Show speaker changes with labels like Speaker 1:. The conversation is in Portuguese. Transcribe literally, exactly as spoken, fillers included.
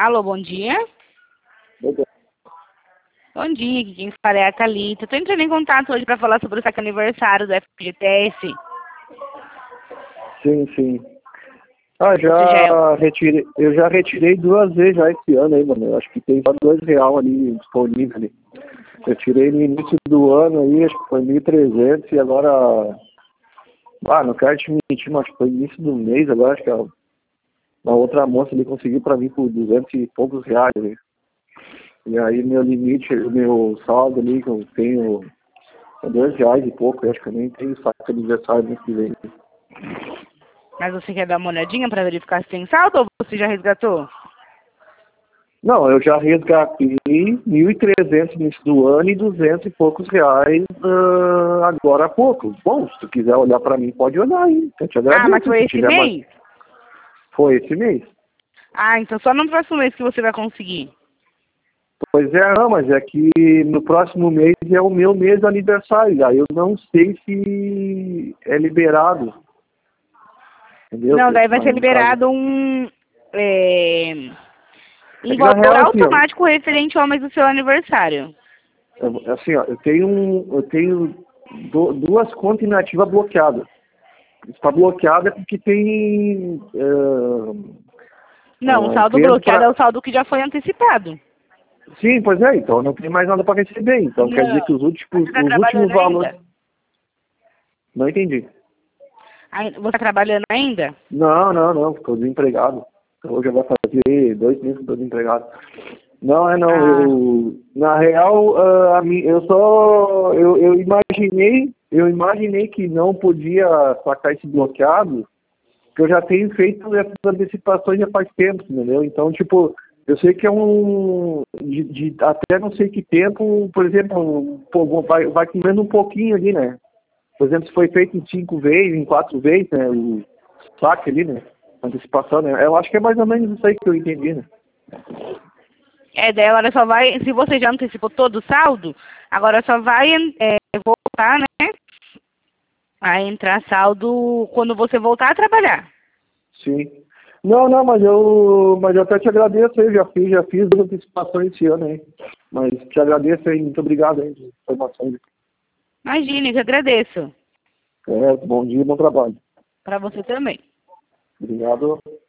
Speaker 1: Alô, bom dia. Bom dia, aqui quem fala é a Thalita. Estou entrando em contato hoje para falar sobre o saque aniversário do F G T S.
Speaker 2: Sim, sim. Ah, já,
Speaker 1: já...
Speaker 2: retirei, eu já retirei duas vezes já esse ano aí, mano. Eu acho que tem só dois real ali disponível ali. Eu tirei no início do ano aí, acho que foi mil e trezentos e agora... Ah, não quero te mentir, mas acho que foi início do mês, agora acho que a, a outra moça ali conseguiu pra mim por duzentos e poucos reais ali. E aí meu limite, meu saldo ali que eu tenho é dois reais e pouco, eu acho que eu nem tenho saque aniversário mês que vem.
Speaker 1: Mas você quer dar uma olhadinha para verificar se tem saldo ou você já resgatou?
Speaker 2: Não, eu já resgatei mil e trezentos no início do ano e duzentos e poucos reais uh, agora há pouco. Bom, se tu quiser olhar para mim, pode olhar aí. Eu te agradeço.
Speaker 1: Ah, mas foi esse mês?
Speaker 2: Mais... Foi esse mês.
Speaker 1: Ah, então só no próximo mês que você vai conseguir.
Speaker 2: Pois é, não, mas é que no próximo mês é o meu mês de aniversário. Aí eu não sei se é liberado. Entendeu?
Speaker 1: Não, daí vai
Speaker 2: Mas,
Speaker 1: ser
Speaker 2: no caso...
Speaker 1: liberado um... É...
Speaker 2: É
Speaker 1: um
Speaker 2: que na
Speaker 1: valor
Speaker 2: real, assim, ó,
Speaker 1: automático referente ao mês do seu aniversário.
Speaker 2: eu- assim, ó, eu tenho, um, eu tenho do, duas contas inativas bloqueadas. Está bloqueada porque tem uh,
Speaker 1: Não, o
Speaker 2: uh,
Speaker 1: saldo
Speaker 2: clientes
Speaker 1: bloqueado é o
Speaker 2: para...
Speaker 1: saldo que já foi antecipado.
Speaker 2: Sim, pois é, então não tem mais nada para receber. Então quer dizer
Speaker 1: Não.
Speaker 2: que os
Speaker 1: Mas
Speaker 2: últimos,
Speaker 1: você está
Speaker 2: os últimos
Speaker 1: trabalhando
Speaker 2: valores...
Speaker 1: ainda?
Speaker 2: Não entendi.
Speaker 1: Ai, Você está trabalhando ainda?
Speaker 2: Não, não, não, estou desempregado. Hoje já vai fazer dois meses que estou desempregado. Não, é não,
Speaker 1: Ah,
Speaker 2: eu... Na real, uh, a mim, eu só... Eu, eu imaginei, eu imaginei que não podia sacar esse bloqueado, que eu já tenho feito essas antecipações já faz tempo, entendeu? Então, tipo, eu sei que é um... De, de até não sei que tempo, por exemplo, pô, vai, vai comendo um pouquinho ali, né? Por exemplo, se foi feito em cinco vezes, em quatro vezes, né? O saque ali, né? Antecipação, né? Eu acho que é mais ou menos isso aí que eu entendi, né?
Speaker 1: é, daí agora só vai, se você já antecipou todo o saldo, agora só vai é, voltar, né, a entrar saldo quando você voltar a trabalhar.
Speaker 2: Sim. Não, não, mas eu, mas eu até te agradeço aí, já fiz, já fiz duas antecipações esse ano aí. Mas te agradeço aí, muito obrigado aí pelas informações.
Speaker 1: Imagine, eu que agradeço.
Speaker 2: É, bom dia, bom trabalho.
Speaker 1: Para você também.
Speaker 2: Obrigado.